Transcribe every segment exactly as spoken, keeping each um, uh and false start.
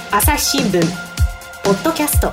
朝日新聞ポッドキャスト。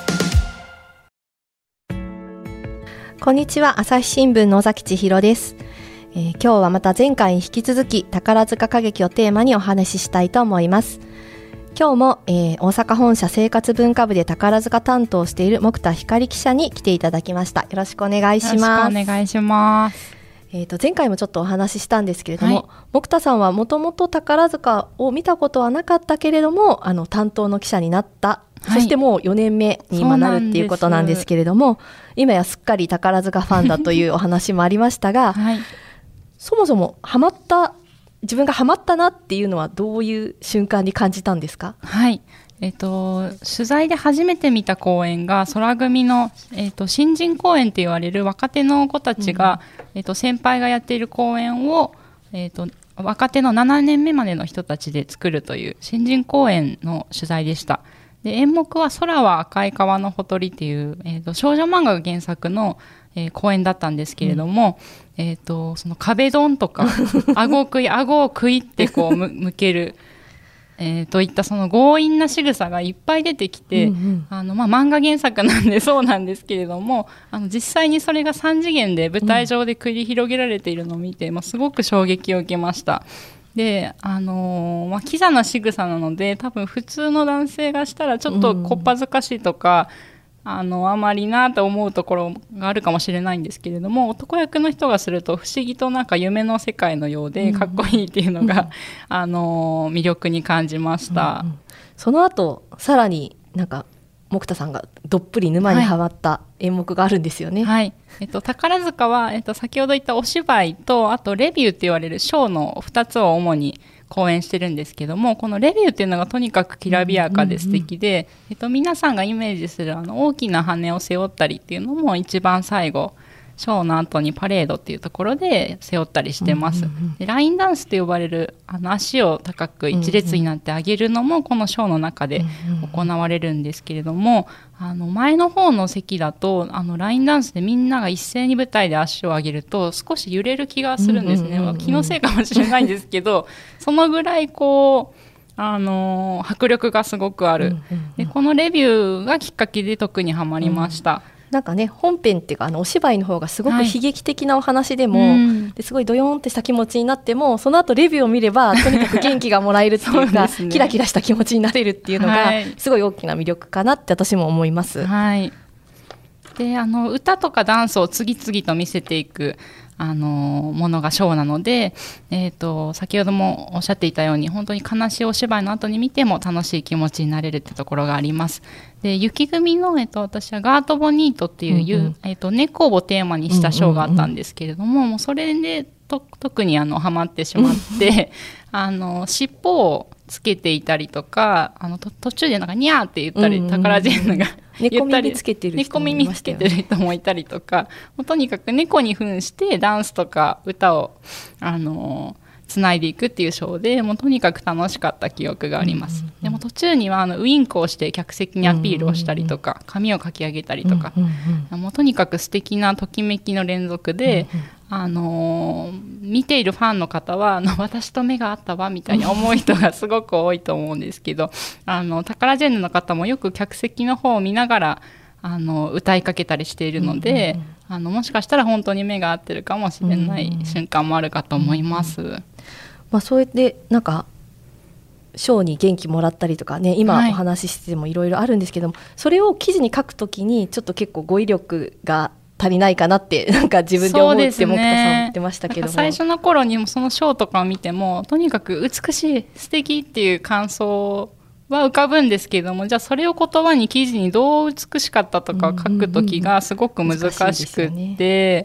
こんにちは、朝日新聞の尾崎千尋です。えー、今日はまた前回に引き続き宝塚歌劇をテーマにお話ししたいと思います。今日も、えー、大阪本社生活文化部で宝塚担当している木田光記者に来ていただきました。よろしくお願いします。 よろしくお願いします。 えーと、前回もちょっとお話ししたんですけれども、 はい、 木田さんはもともと宝塚を見たことはなかったけれども、あの担当の記者になった、はい、そしてもうよねんめに今なるっていうことなんですけれども、今やすっかり宝塚ファンだというお話もありましたが、はい、そもそもハマった自分がハマったなっていうのはどういう瞬間に感じたんですか？ はい、えーと、取材で初めて見た公演が空組の、えーと、新人公演と言われる若手の子たちが、うん、えーと、先輩がやっている公演を、えーと、若手のななねんめまでの人たちで作るという新人公演の取材でした。で、演目は空は赤い川のほとりという、えーと、少女漫画が原作の、えー、公演だったんですけれども、うん、えーと、その壁ドンとか顎を食い顎を食いってこうむ向けるえー、といったその強引な仕草がいっぱい出てきて、うんうん、あのまあ、漫画原作なんでそうなんですけれども、あの実際にそれがさん次元で舞台上で繰り広げられているのを見て、うん、まあ、すごく衝撃を受けました。で、あのーまあ、キザな仕草なので多分普通の男性がしたらちょっとこっぱずかしいとか、うん、あのあまりなと思うところがあるかもしれないんですけれども、男役の人がすると不思議となんか夢の世界のようでかっこいいっていうのが、うん、あの魅力に感じました。 うんうん、その後さらになんか木田さんがどっぷり沼にはまった演目があるんですよね。 はい、えっと、宝塚は、えっと、先ほど言ったお芝居とあとレビューって言われるショーのふたつを主に公演してるんですけども、このレビューっていうのがとにかくきらびやかで素敵で、うんうんうん、えっと、皆さんがイメージするあの大きな羽を背負ったりっていうのも一番最後ショーの後にパレードっていうところで背負ったりしてます、うんうんうん、でラインダンスと呼ばれるあの足を高く一列になって上げるのもこのショーの中で行われるんですけれども、あの前の方の席だとあのラインダンスでみんなが一斉に舞台で足を上げると少し揺れる気がするんですね、うんうんうんうん、気のせいかもしれないんですけどそのぐらいこうあのー、迫力がすごくある、うんうんうん、でこのレビューがきっかけで特にハマりました、 うん、なんかね、本編っていうかあのお芝居の方がすごく悲劇的なお話でも、はい、うん、ですごいドヨーンってした気持ちになってもその後レビューを見ればとにかく元気がもらえるっていうかね、キラキラした気持ちになれるっていうのがすごい大きな魅力かなって私も思います、 はい、であの歌とかダンスを次々と見せていくあのものがショーなので、えーと、先ほどもおっしゃっていたように本当に悲しいお芝居の後に見ても楽しい気持ちになれるってところがあります。で雪組の、えーと、私はガートボニートっていう、うんうん、えーと、猫をテーマにしたショーがあったんですけれども、うんうんうん、もうそれでと特にあのハマってしまってあの尻尾をつけていたりとかあのと途中でなんかニャーって言ったり、うんうん、タカラジェンヌが猫耳つけてる人もいましたよね。 猫耳つけてる人もいたりとか、もうとにかく猫に扮してダンスとか歌をあのつないでいくっていうショーでもうとにかく楽しかった記憶があります、うんうんうん、でも途中にはあのウインクをして客席にアピールをしたりとか、うんうんうん、髪をかき上げたりとか、うんうんうん、もうとにかく素敵なときめきの連続で、うんうん、あのー、見ているファンの方はあの私と目が合ったわみたいに思う人がすごく多いと思うんですけどあのタカラジェンヌの方もよく客席の方を見ながらあの歌いかけたりしているので、うんうんうん、あのもしかしたら本当に目が合ってるかもしれない瞬間もあるかと思います、うんうんうん、 まあ、それでなんかショーに元気もらったりとかね、今お話ししててもいろいろあるんですけども、はい、それを記事に書くときにちょっと結構語彙力が足りないかなってなんか自分で思うって木田さん言ってましたけども、 最初の頃にもそのショーとかを見てもとにかく美しい素敵っていう感想は浮かぶんですけども、じゃあそれを言葉に記事にどう美しかったとかを書くときがすごく難しくって、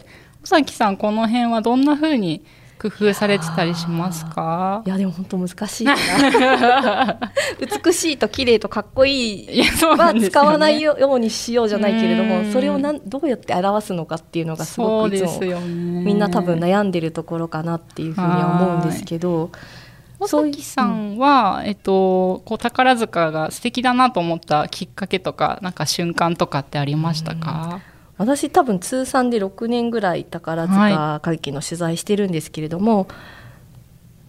尾崎さんこの辺はどんな風に工夫されてたりしますか？ いやでも本当難しいな美しいと綺麗とかっこいいは使わないようにしようじゃないけれども、それをなんどうやって表すのかっていうのがすごくいつもみんな多分悩んでるところかなっていうふうには思うんですけど、 尾崎さんは、えっと、こう宝塚が素敵だなと思ったきっかけとかなんか瞬間とかってありましたか？ 私多分通算でろくねんぐらい宝塚歌劇の取材してるんですけれども、はい、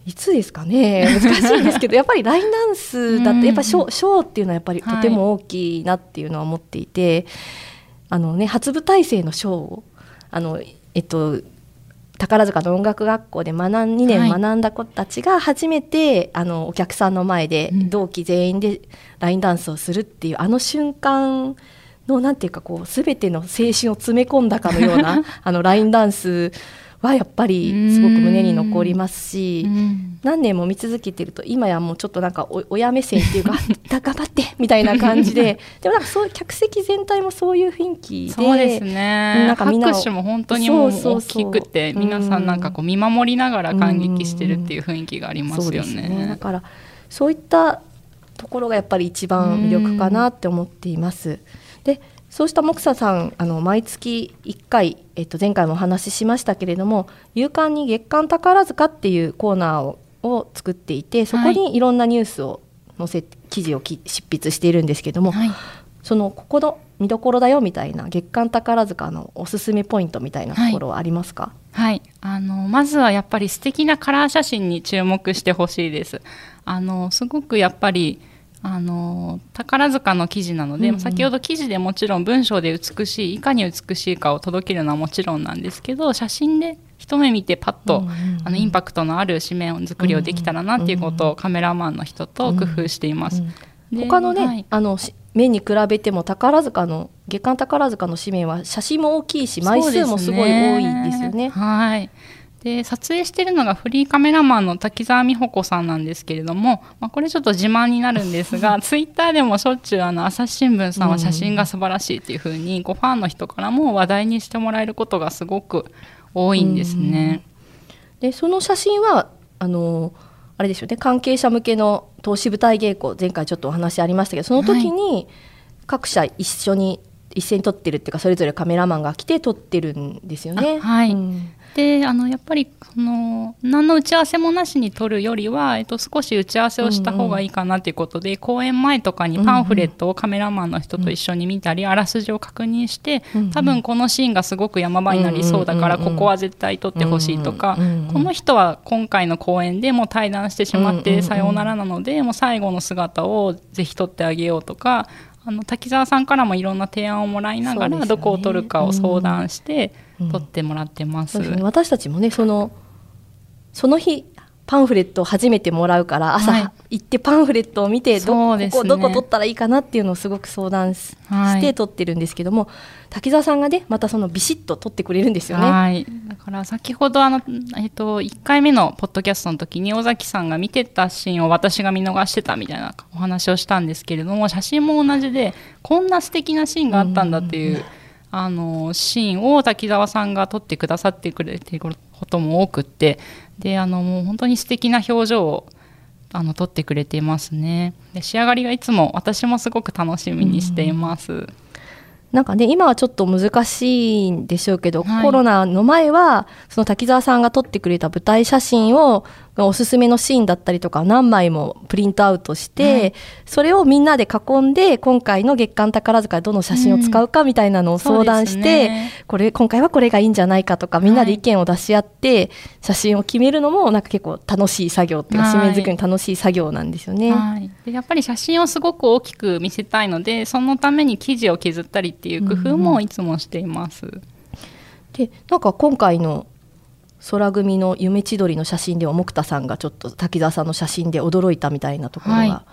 いつですかね、難しいんですけどやっぱりラインダンスだってやっぱショー、ショーっていうのはやっぱりとても大きいなっていうのは思っていて、はい、あのね、初舞台生のショーをあの、えっと、宝塚の音楽学校で学んにねん学んだ子たちが初めて、はい、あのお客さんの前で同期全員でラインダンスをするっていう、うん、あの瞬間のなんていうかこう全ての青春を詰め込んだかのようなあのラインダンスはやっぱりすごく胸に残りますし、何年も見続けてると今やもうちょっとなんか親目線っていうか頑張ってみたいな感じででもなんかそう客席全体もそういう雰囲気で、 そうですね、なんかみんな拍手も本当にもう大きくて、皆さんなんかこう見守りながら感激してるっていう雰囲気がありますよね。そうですね、 だからそういったところがやっぱり一番魅力かなって思っています。でそうした木佐さん、あの毎月いっかい、えっと、前回もお話ししましたけれども、夕刊に月刊宝塚っていうコーナーを、を作っていて、そこにいろんなニュースを載せ、記事を執筆しているんですけれども、はい、そのここの見どころだよみたいな月刊宝塚のおすすめポイントみたいなところはありますか？ はい、はい、あのまずはやっぱり素敵なカラー写真に注目してほしいです。あのすごくやっぱりあの宝塚の記事なので、うんうん、先ほど記事でもちろん文章で美しい、いかに美しいかを届けるのはもちろんなんですけど、写真で一目見てパッと、うんうんうん、あのインパクトのある紙面作りをできたらなっていうことをカメラマンの人と工夫しています、うんうん、 で他のね、はい、あの面に比べても宝塚の月刊宝塚の紙面は写真も大きいし枚数もすごい多いですよね。 はい、で撮影しているのがフリーカメラマンの滝沢美穂子さんなんですけれども、まあ、これちょっと自慢になるんですがツイッターでもしょっちゅうあの朝日新聞さんは写真が素晴らしいっていう風にこうファンの人からも話題にしてもらえることがすごく多いんですね。 でその写真はあのあれですよね、関係者向けの投資舞台稽古、前回ちょっとお話ありましたけど、その時に各社一緒に一斉に撮ってるっていうか、それぞれカメラマンが来て撮ってるんですよね。 はい、 うん、 であのやっぱりその何の打ち合わせもなしに撮るよりは、えっと、少し打ち合わせをした方がいいかなということで、うんうん、公演前とかにパンフレットをカメラマンの人と一緒に見たり、うん、あらすじを確認して、うんうん、多分このシーンがすごく山場になりそうだから、ここは絶対撮ってほしいとか、うんうんうん、この人は今回の公演でもう対談してしまってさようならなので、もう最後の姿をぜひ撮ってあげようとか、あの滝沢さんからもいろんな提案をもらいながら、ね、どこを撮るかを相談して撮ってもらってます、うんうん、 ね、私たちもねその、その日パンフレットを初めてもらうから朝、はい、行ってパンフレットを見て ど, ここどこ撮ったらいいかなっていうのをすごく相談 し,、はい、して撮ってるんですけども、滝沢さんがねまたそのビシッと撮ってくれるんですよね。 はい、だから先ほどあの、えっと、いっかいめのポッドキャストの時に尾崎さんが見てたシーンを私が見逃してたみたいなお話をしたんですけれども、写真も同じでこんな素敵なシーンがあったんだっていう、うん、あのシーンを滝沢さんが撮ってくださってくれていることも多くって、であのもう本当に素敵な表情をあの撮ってくれていますね。で仕上がりがいつも私もすごく楽しみにしています、うん、 なんかね今はちょっと難しいんでしょうけど、はい、コロナの前はその滝沢さんが撮ってくれた舞台写真をおすすめのシーンだったりとか何枚もプリントアウトして、はい、それをみんなで囲んで今回の月刊宝塚でどの写真を使うかみたいなのを相談して、うんね、これ今回はこれがいいんじゃないかとかみんなで意見を出し合って写真を決めるのもなんか結構楽しい作業っていうか、はい、紙面作りの楽しい作業なんですよね、 はい、でやっぱり写真をすごく大きく見せたいので、そのために生地を削ったりっていう工夫もいつもしています、うんうん、 でなんか今回の空組の夢千鳥の写真では木田さんがちょっと滝沢さんの写真で驚いたみたいなところが、はい、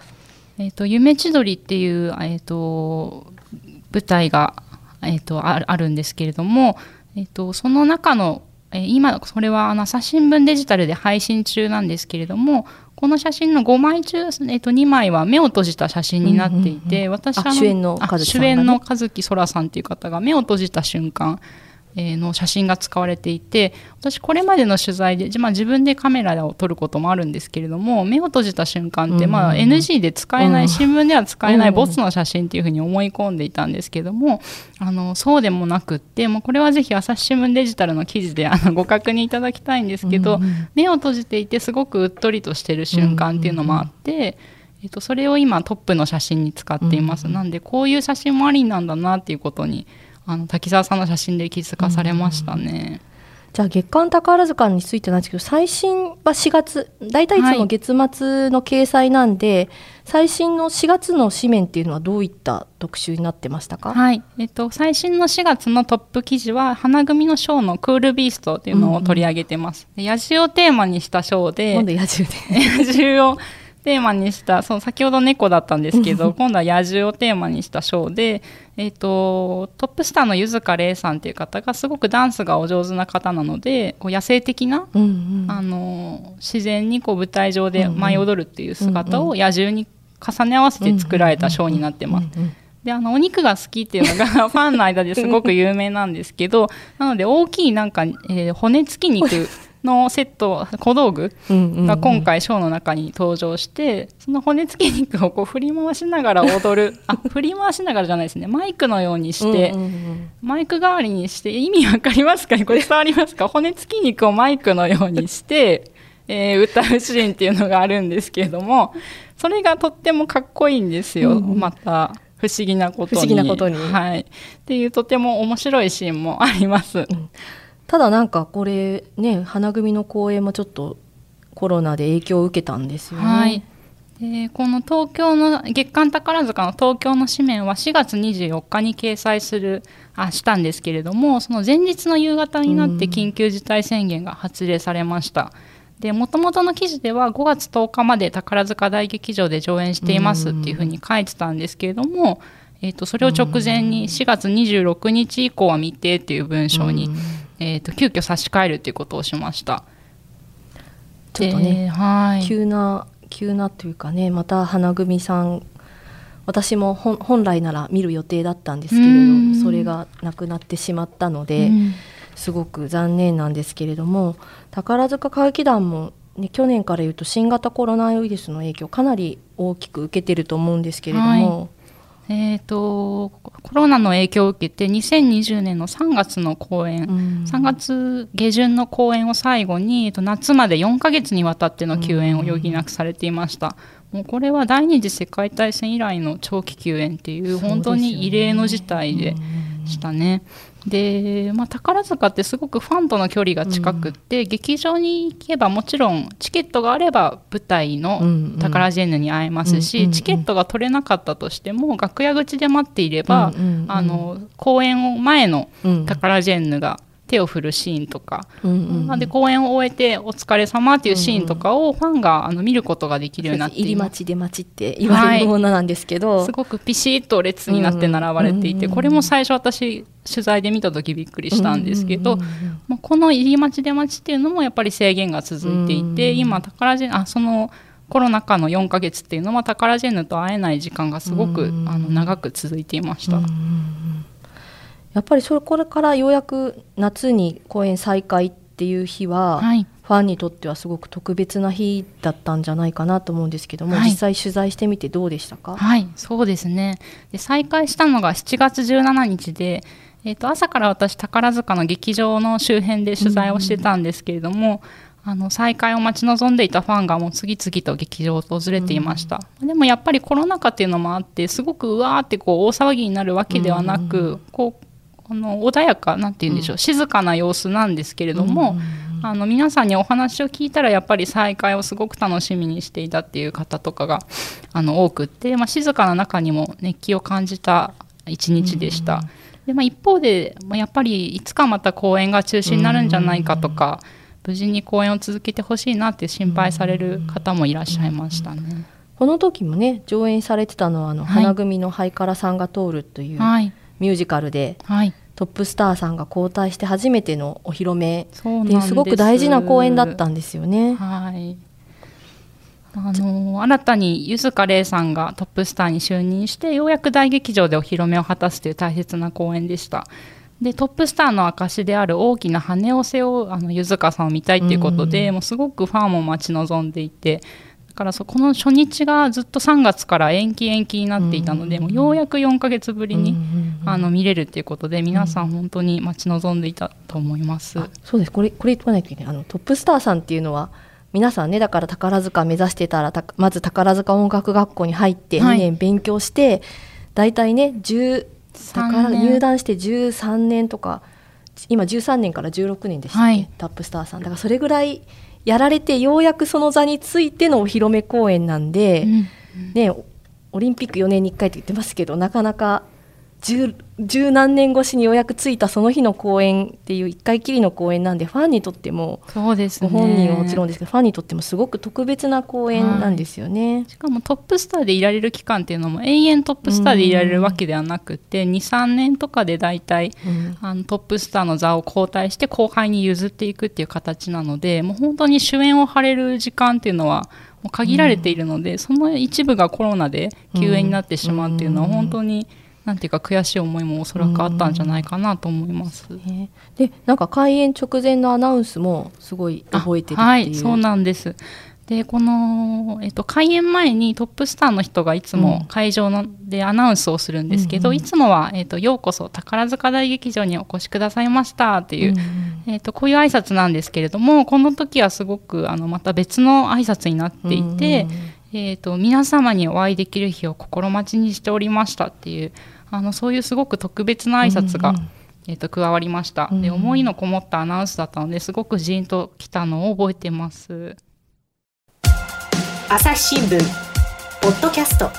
えーと、夢千鳥っていう、えーと、舞台が、えーと、あ, あるんですけれども、えーと、その中の、えー、今それはあの朝日新聞デジタルで配信中なんですけれども、この写真のごまい中、えーと、にまいは目を閉じた写真になっていて、うんうんうん、私は主演の和樹さんがね、 主演の和樹そらさんっていう方が目を閉じた瞬間の写真が使われていて、私これまでの取材で、まあ、自分でカメラを撮ることもあるんですけれども、目を閉じた瞬間って、まあ、エヌジー で使えない、うん、新聞では使えないボツの写真っていうふうに思い込んでいたんですけども、あのそうでもなくって、もうこれはぜひ朝日新聞デジタルの記事であのご確認いただきたいんですけど、うん、目を閉じていてすごくうっとりとしてる瞬間っていうのもあって、えっと、それを今トップの写真に使っています、うん、なんでこういう写真もありなんだなっていうことにあの滝沢さんの写真で気づかされましたね、 じゃあ月刊宝塚についてなんですけど、最新はしがつ、大体いつも月末の掲載なんで、はい、最新のしがつの紙面っていうのはどういった特集になってましたか？ はい、えっと、最新のしがつのトップ記事は花組のショーのクールビーストっていうのを取り上げてます、うんうん、野獣をテーマにしたショーで、 今度野獣で野獣をテーマにした、そう先ほど猫だったんですけど今度は野獣をテーマにしたショーで、えー、とトップスターの柚塚玲さんという方がすごくダンスがお上手な方なので、こう野生的な、うんうん、あの自然にこう舞台上で舞い踊るっていう姿を野獣に重ね合わせて作られたショーになってます。であのお肉が好きっていうのがファンの間ですごく有名なんですけどなので大きいなんか、えー、骨付き肉のセット小道具が今回ショーの中に登場して、その骨付き肉をこう振り回しながら踊るあ振り回しながらじゃないですね、マイクのようにして、うんうんうん、マイク代わりにして、意味わかりますかね、これ伝わりますか？骨付き肉をマイクのようにして、えー、歌うシーンっていうのがあるんですけれども、それがとってもかっこいいんですよ、うんうん、また不思議なことに、 不思議なことに、 はい、っていうとても面白いシーンもあります、うん。 ただなんかこれね、花組の公演もちょっとコロナで影響を受けたんですよね。 はい、でこの東京の月刊宝塚の東京の紙面はしがつにじゅうよっかに掲載するあしたんですけれども、その前日の夕方になって緊急事態宣言が発令されました。で元々の記事ではごがつとおかまで宝塚大劇場で上演していますっていうふうに書いてたんですけれども、えー、とそれを直前にしがつにじゅうろくにち以降は未定っていう文章に、えー、と急遽差し替えるっていうことをしました。 ちょっとね、 はい、 急な急なというかね、また花組さん、私も本来なら見る予定だったんですけれど、それがなくなってしまったので、すごく残念なんですけれども、宝塚歌劇団も、ね、去年から言うと新型コロナウイルスの影響かなり大きく受けてると思うんですけれども、はい、 えー、とコロナの影響を受けてにせんにじゅうねんのさんがつの公演、うん、さんがつげじゅんの公演を最後に、えー、と夏までよんかげつにわたっての休演を余儀なくされていました、うん、もうこれは第二次世界大戦以来の長期休演っていう本当に異例の事態でしたね。で、まあ、宝塚ってすごくファンとの距離が近くって、うん、劇場に行けばもちろんチケットがあれば舞台の宝ジェンヌに会えますし、うんうん、チケットが取れなかったとしても楽屋口で待っていれば、うんうんうん、あの公演を前の宝ジェンヌが手を振るシーンとか、うんうんうん、で公演を終えてお疲れ様っていうシーンとかをファンがあの見ることができるようになっています。入り待ち出待ちって言われるものなんですけど、 はい、すごくピシッと列になって並ばれていて、うんうん、これも最初私取材で見た時びっくりしたんですけど、うんうんうん、まあ、この入り待ち出待ちっていうのもやっぱり制限が続いていて、うんうん、今宝ジェンあそのコロナ禍のよんかげつっていうのは宝ジェンヌと会えない時間がすごく、うんうん、あの長く続いていました、うんうん、 やっぱりそれこれからようやく夏に公演再開っていう日は、はい、ファンにとってはすごく特別な日だったんじゃないかなと思うんですけども、はい、実際取材してみてどうでしたか？ はい、そうですね。で再開したのがしちがつじゅうしちにちで、えー、と朝から私宝塚の劇場の周辺で取材をしてたんですけれども、うん、あの再開を待ち望んでいたファンがもう次々と劇場を訪れていました、うん、でもやっぱりコロナ禍っていうのもあってすごくうわーってこう大騒ぎになるわけではなく、うん、こうあの穏やかなんて言うんでしょう、うん、静かな様子なんですけれども、うん、あの皆さんにお話を聞いたらやっぱり再会をすごく楽しみにしていたっていう方とかがあの多くって、まあ、静かな中にも熱気を感じた一日でした、うん、でまあ、一方で、まあ、やっぱりいつかまた公演が中止になるんじゃないかとか、うん、無事に公演を続けてほしいなって心配される方もいらっしゃいましたね、うん、 この時もね上演されてたのはあの、はい、花組のハイカラさんが通るという、はい、ミュージカルで、はい、トップスターさんが交代して初めてのお披露目っていうすごく大事な公演だったんですよね。 はい、あの新たに柚塚玲さんがトップスターに就任してようやく大劇場でお披露目を果たすという大切な公演でした。でトップスターの証である大きな羽を背負うあの柚塚さんを見たいということで、うん、もうすごくファンも待ち望んでいて、だからそこの初日がずっとさんがつから延期延期になっていたので、うん、もうようやくよんかげつぶりに、うん、あの見れるということで皆さん本当に待ち望んでいたと思います、うん、あそうです。これこれ言っとかないといけない。あのトップスターさんっていうのは皆さんね、だから宝塚目指してたらまず宝塚音楽学校に入ってにねん勉強して、はい、だいたいねじゅう宝入団してじゅうさんねんとか今じゅうさんねんからじゅうろくねんでしたっけ、 はい、 タップスターさんだからそれぐらいやられてようやくその座についてのお披露目公演なんで、うんね、オリンピックよねんにいっかいって言ってますけどなかなか十, 十何年越しにようやくついたその日の公演っていういっかいきりの公演なんでファンにとってもそうですね、 ご本人はもちろんですけどファンにとってもすごく特別な公演なんですよね、はい、 しかもトップスターでいられる期間っていうのも永遠トップスターでいられるわけではなくて に,さん 年とかでだいたいあのトップスターの座を交代して後輩に譲っていくっていう形なのでもう本当に主演を張れる時間っていうのはもう限られているので、うん、その一部がコロナで休演になってしまうっていうのは本当になんていうか悔しい思いもおそらくあったんじゃないかなと思います、うん、 でなんか開演直前のアナウンスもすごい覚えてるっていう。 はい、そうなんです。でこの、えっと、開演前にトップスターの人がいつも会場のでアナウンスをするんですけど、うんうん、いつもは、えっと、ようこそ宝塚大劇場にお越しくださいましたっていう、うんうんえっと、こういう挨拶なんですけれどもこの時はすごくあのまた別の挨拶になっていて、うんうんえっと、皆様にお会いできる日を心待ちにしておりましたっていうあのそういうすごく特別な挨拶が、うんうんえー、と加わりました、うん、で思いのこもったアナウンスだったのですごくジーンときたのを覚えてます。 朝日新聞ポッドキャスト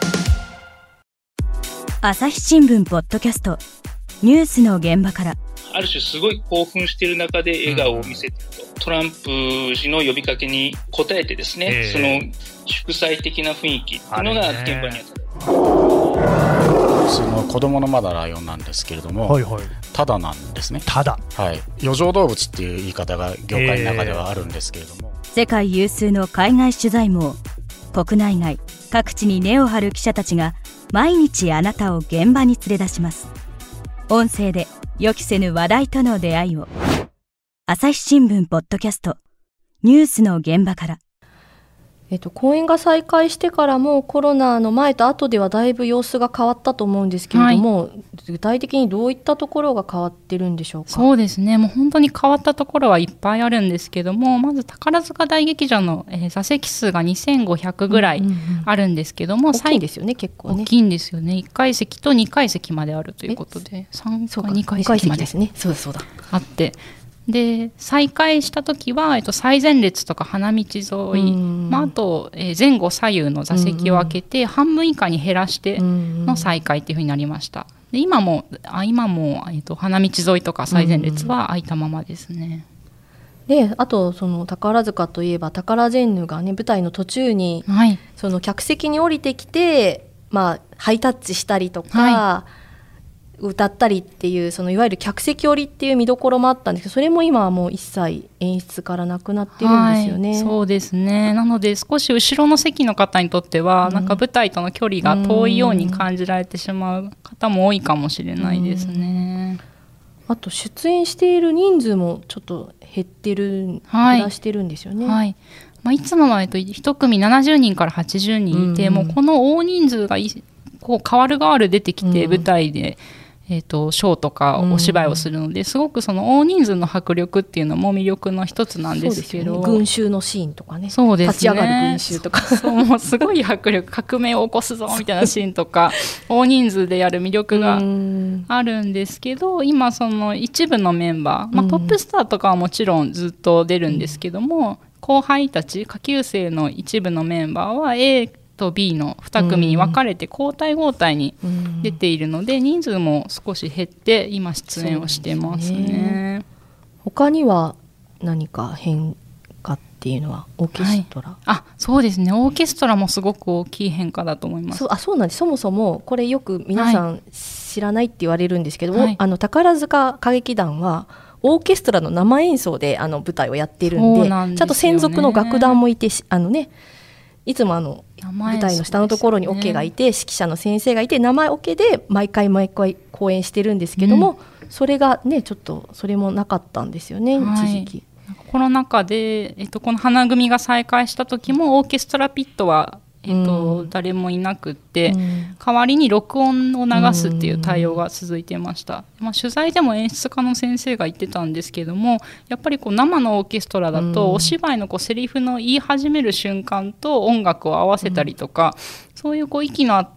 朝日新聞ポッドキャストニュースの現場からある種すごい興奮している中で笑顔を見せていると、うん、トランプ氏の呼びかけに応えてですね、えー、その祝祭的な雰囲気というのが現場にあった。 その子供のまだライオンなんですけれども、はいはい、タダなんですね。 タダ、 はい、余剰動物っていう言い方が業界の中ではあるんですけれども、 世界有数の海外取材網、国内外各地に根を張る記者たちが毎日あなたを現場に連れ出します。音声で予期せぬ話題との出会いを。朝日新聞ポッドキャストニュースの現場から。 えっと、公演が再開してからもコロナの前と後ではだいぶ様子が変わったと思うんですけれども、はい、具体的にどういったところが変わってるんでしょうか。 そうですね、もう本当に変わったところはいっぱいあるんですけども、まず宝塚大劇場の、えー、座席数がにせんごひゃくぐらいあるんですけども、うんうんうん、 大きいんですよね。結構ね大きいんですよね。いっかい席とにかい席まであるということでさんかいにかい席まであってで再開した時は、えっと、最前列とか花道沿い、まあ、あと、えー、前後左右の座席を空けて半分以下に減らしての再開っていう風になりました。で今もあ今も、えっと、花道沿いとか最前列は空いたままですね。 であとその宝塚といえば宝ジェンヌがね舞台の途中に、はい、その客席に降りてきて、まあ、ハイタッチしたりとか、はい歌ったりっていうそのいわゆる客席降りっていう見どころもあったんですけど、それも今はもう一切演出からなくなってるんですよね、 はい、そうですね。なので少し後ろの席の方にとっては、うん、なんか舞台との距離が遠いように感じられてしまう方も多いかもしれないですね。 あと出演している人数もちょっと減ってる、はい、減らしてるんですよね、 はいまあ、いつもは、えっと、いち組ななじゅうにんからはちじゅうにんいて、うん、もうこの大人数がいこう変わる変わる出てきて舞台で、うんえー、とショーとかお芝居をするので、うん、すごくその大人数の迫力っていうのも魅力の一つなんですけど、 そうですよね、群衆のシーンとかね、 そうですね、 立ち上がる群衆とかそうもうすごい迫力革命を起こすぞみたいなシーンとか大人数でやる魅力があるんですけど、今その一部のメンバー、まあ、トップスターとかはもちろんずっと出るんですけども、うん、後輩たち下級生の一部のメンバーは Aと B のに組に分かれて交代交代に出ているので、うん、人数も少し減って今出演をしてますね。ね他には何か変化っていうのはオーケストラ、はい、 あそうですね、オーケストラもすごく大きい変化だと思います。 そうあそうなんです。そもそもこれよく皆さん知らないって言われるんですけど、はい、あの宝塚歌劇団はオーケストラの生演奏であの舞台をやっているん で, んで、ね、ちゃんと専属の楽団もいてあのねいつもあの舞台の下のところにオケがいて、指揮者の先生がいて名前オケで毎回毎回公演してるんですけども、うん、それがねちょっとそれもなかったんですよね、はい、一時期。 コロナ禍で、えっと、この花組が再開した時もオーケストラピットはえっとうん、誰もいなくって、うん、代わりに録音を流すっていう対応が続いていました、うんまあ、取材でも演出家の先生が言ってたんですけども、やっぱりこう生のオーケストラだとお芝居のこうセリフの言い始める瞬間と音楽を合わせたりとか、うん、そういうこう息の合った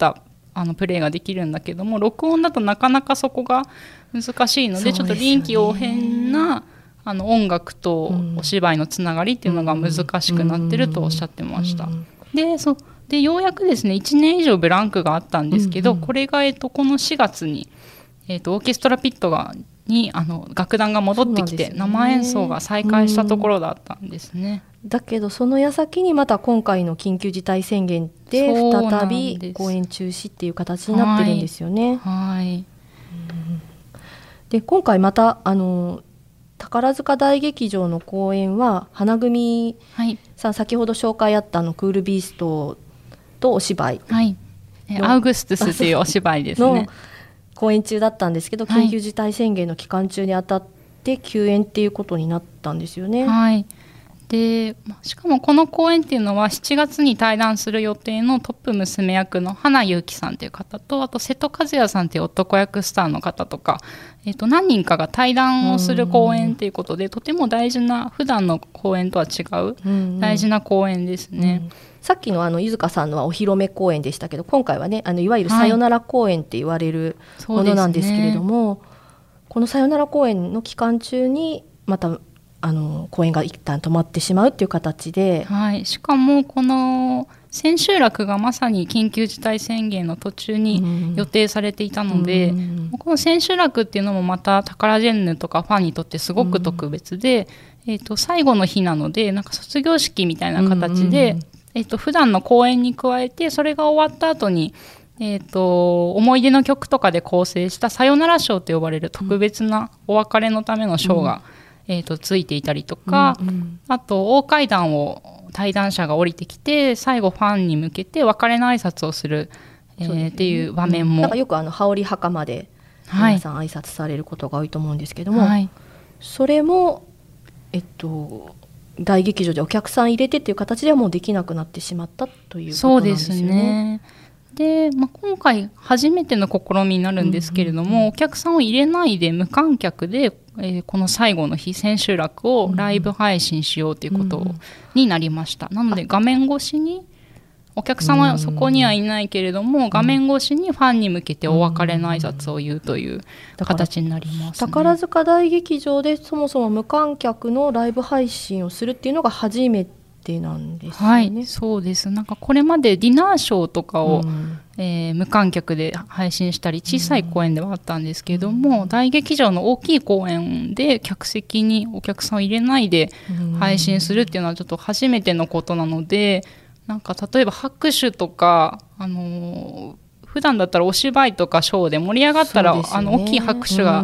あのプレーができるんだけども、録音だとなかなかそこが難しいの で, でちょっと臨機応変なあの音楽とお芝居のつながりっていうのが難しくなってるとおっしゃってました。でそでようやくですねいちねん以上ブランクがあったんですけど、これが、えっと、このしがつに、えっと、オーケストラピットがにあの楽団が戻ってきて、ね、生演奏が再開したところだったんですね。 だけどその矢先にまた今回の緊急事態宣言で再び公演中止っていう形になってるんですよね。 はい、はい、うん、 で今回またあの宝塚大劇場の公演は花組さん、はい、先ほど紹介あったあのクールビーストとお芝居、 はい、アウグストゥスというお芝居ですね公演中だったんですけど、緊急事態宣言の期間中にあたって休演っていうことになったんですよね。 はい、でしかもこの公演っていうのはしちがつに対談する予定のトップ娘役の花優希さんという方と、あと瀬戸和也さんという男役スターの方とか、えー、と何人かが対談をする公演ということで、とても大事な普段の公演とは違う大事な公演ですね。 うんうん、さっきのあの柚香さんのはお披露目公演でしたけど、今回はねあのいわゆるさよなら公演って言われるものなんですけれども、はい、このさよなら公演の期間中にまたあの公演が一旦止まってしまうっていう形で、 はい、しかもこの千秋楽がまさに緊急事態宣言の途中に予定されていたので、うん、この千秋楽っていうのもまたタカラジェンヌとかファンにとってすごく特別で、うん、えーと、最後の日なのでなんか卒業式みたいな形で、うん、えーと、普段の公演に加えてそれが終わった後にえーと、思い出の曲とかで構成したさよならショーと呼ばれる特別なお別れのためのショーが、うん、えーと、ついていたりとか、うんうん、あと大階段を対談者が降りてきて最後ファンに向けて別れの挨拶をする、えー、っていう場面も、うん、 なんかよくあの羽織袴で皆さん挨拶されることが多いと思うんですけども、はい、それも、えっと、大劇場でお客さん入れてっていう形ではもうできなくなってしまったということなんですよね。 そうですね。で、まあ、今回初めての試みになるんですけれども、うんうん、お客さんを入れないで無観客で、えー、この最後の日千秋楽をライブ配信しようということになりました。うんうん、なので画面越しにお客さんはそこにはいないけれども、うん、画面越しにファンに向けてお別れの挨拶を言うという形になりますね。 宝塚大劇場でそもそも無観客のライブ配信をするっていうのが初めてなんですよね。はい、 そうです。なんかこれまでディナーショーとかを、うんえー、無観客で配信したり小さい公演ではあったんですけども、うん、大劇場の大きい公演で客席にお客さんを入れないで配信するっていうのはちょっと初めてのことなので、なんか例えば拍手とか、あのー、普段だったらお芝居とかショーで盛り上がったら、ね、あの大きい拍手が、うん、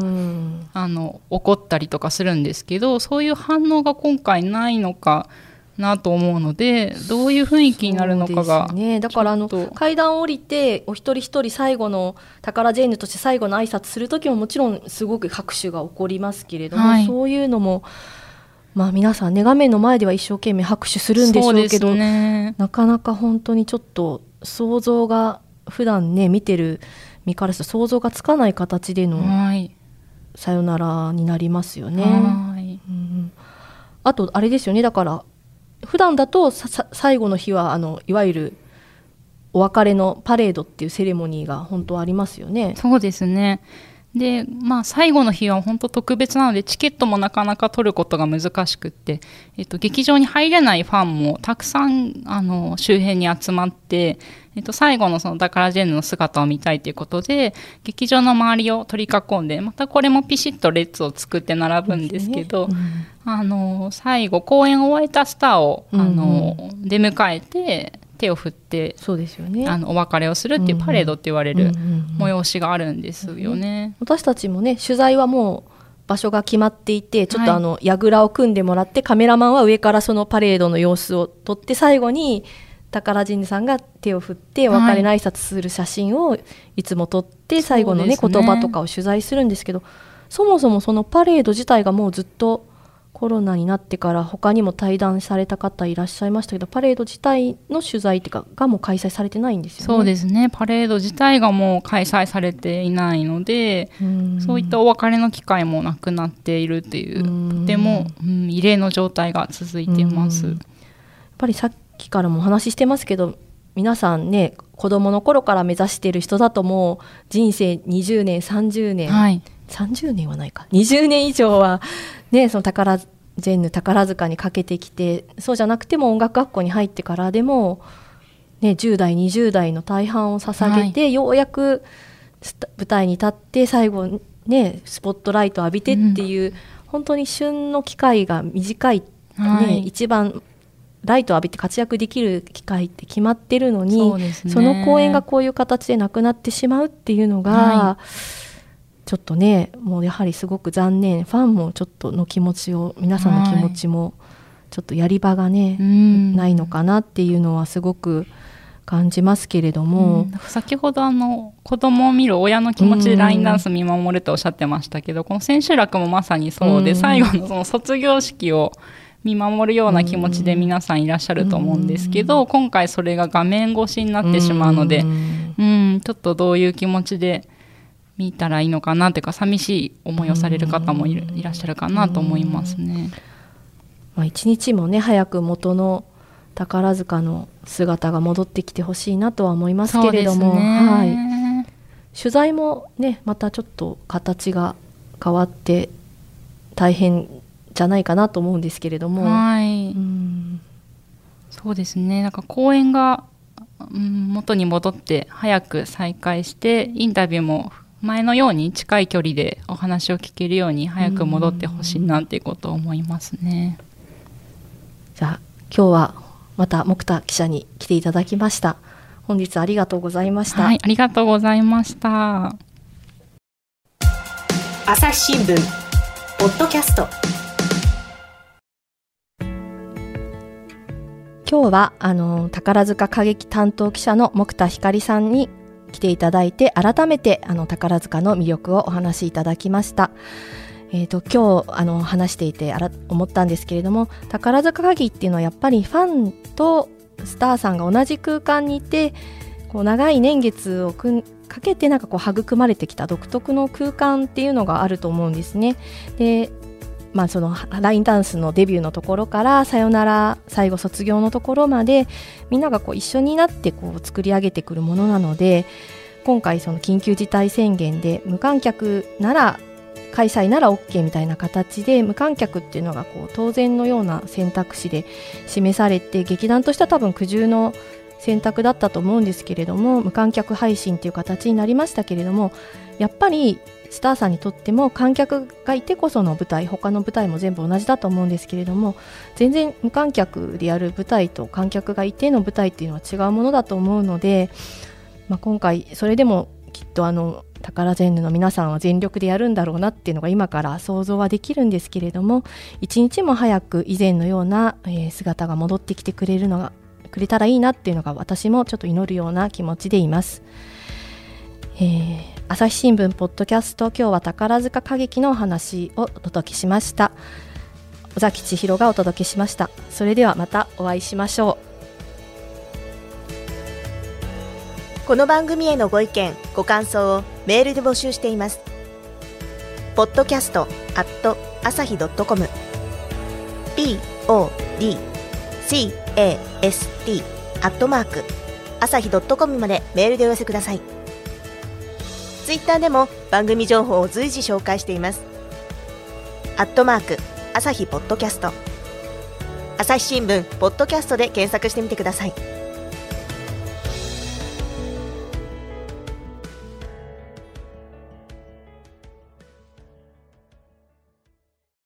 あの起こったりとかするんですけど、そういう反応が今回ないのかなと思うので、どういう雰囲気になるのかが、 ね、だからあの階段降りてお一人一人最後のタカラジェンヌとして最後の挨拶する時ももちろんすごく拍手が起こりますけれども、はい、そういうのも、まあ、皆さんね画面の前では一生懸命拍手するんでしょうけど、ね、なかなか本当にちょっと想像が普段ね見てる身からすると想像がつかない形でのさよならになりますよね。はい、うん、あとあれですよね、だから普段だとさ最後の日はあのいわゆるお別れのパレードっていうセレモニーが本当はありますよね。 そうですね。で、まあ、最後の日は本当特別なのでチケットもなかなか取ることが難しくって、えっと、劇場に入れないファンもたくさんあの周辺に集まって、えっと、最後のそのタカラジェンヌの姿を見たいということで劇場の周りを取り囲んで、またこれもピシッと列を作って並ぶんですけど、ね、うん、あの最後公演を終えたスターを、あの、うん、出迎えて手を振って、 そうですよね、 あのお別れをするっていうパレードって言われる催しがあるんですよね。 私たちもね取材はもう場所が決まっていて、ちょっとあの、はい、櫓を組んでもらってカメラマンは上からそのパレードの様子を撮って、最後にタカラジェンヌさんが手を振ってお別れの挨拶する写真をいつも撮って、はい、最後の、ね、言葉とかを取材するんですけど、そもそもそのパレード自体がもうずっとコロナになってから他にも対談された方いらっしゃいましたけど、パレード自体の取材っていうかがもう開催されてないんですよね。 そうですね、パレード自体がもう開催されていないので、うそういったお別れの機会もなくなっているっていう、とても、うん、異例の状態が続いています。 やっぱりさっきからもお話ししてますけど、 皆さんね子供の頃から目指している人だともう人生にじゅうねんさんじゅうねん、はい、さんじゅうねんはないかにじゅうねん以上は、ね、その宝ジェンヌ宝塚にかけてきて、そうじゃなくても音楽学校に入ってからでも、ね、じゅう代にじゅう代の大半を捧げて、はい、ようやく舞台に立って最後、ね、スポットライトを浴びてっていう、うん、本当に旬の機会が短い、ねはい、一番ライトを浴びて活躍できる機会って決まってるのに そ,、ね、その公演がこういう形でなくなってしまうっていうのが、はい、ちょっとねもうやはりすごく残念。ファンもちょっとの気持ちを皆さんの気持ちもちょっとやり場がね、はい、ないのかなっていうのはすごく感じますけれども、うん、 先ほどあの子供を見る親の気持ちでラインダンス見守るとおっしゃってましたけど、この千秋楽もまさにそうで、最後のその卒業式を見守るような気持ちで皆さんいらっしゃると思うんですけど、今回それが画面越しになってしまうので、うんちょっとどういう気持ちで見たらいいのかなというか、寂しい思いをされる方も い, いらっしゃるかなと思いますね。 まあ、一日もね早く元の宝塚の姿が戻ってきてほしいなとは思いますけれども、はい、取材もねまたちょっと形が変わって大変じゃないかなと思うんですけれども、 はい、うんそうですね。なんか公演が、うん、元に戻って早く再開して、インタビューも前のように近い距離でお話を聞けるように早く戻ってほしいなっていうことを思いますね。 じゃあ今日はまた木田記者に来ていただきました。本日ありがとうございました。 はい、ありがとうございました。 朝日新聞ポッドキャスト。 今日はあの宝塚歌劇担当記者の木田光さんに来ていただいて、改めてあの宝塚の魅力をお話しいただきました。えーと、今日あの話していてあら思ったんですけれども、宝塚歌劇っていうのはやっぱりファンとスターさんが同じ空間にいて、こう長い年月をくんかけてなんかこう育まれてきた独特の空間っていうのがあると思うんですね。でまあ、そのラインダンスのデビューのところからさよなら最後卒業のところまで、みんながこう一緒になってこう作り上げてくるものなので、今回その緊急事態宣言で無観客なら開催なら OK みたいな形で、無観客っていうのがこう当然のような選択肢で示されて、劇団としては多分苦渋の選択だったと思うんですけれども、無観客配信っていう形になりましたけれども、やっぱりスターさんにとっても観客がいてこその舞台、他の舞台も全部同じだと思うんですけれども、全然無観客でやる舞台と観客がいての舞台っていうのは違うものだと思うので、まあ、今回それでもきっとあの宝ジェンヌの皆さんは全力でやるんだろうなっていうのが今から想像はできるんですけれども、一日も早く以前のような、えー、姿が戻ってきてくれるのがくれたらいいなっていうのが、私もちょっと祈るような気持ちでいます。えー、朝日新聞ポッドキャスト、今日は宝塚歌劇のお話をお届けしました。尾崎千尋がお届けしました。それではまたお会いしましょう。この番組へのご意見ご感想をメールで募集しています。ポッドキャストアット朝日ドットコム ピーオーディーシーエーエスティー アットマーク朝日ドットコムまでメールでお寄せください。ツイッターでも番組情報を随時紹介しています。アットマーク朝日ポッドキャスト、朝日新聞ポッドキャストで検索してみてください。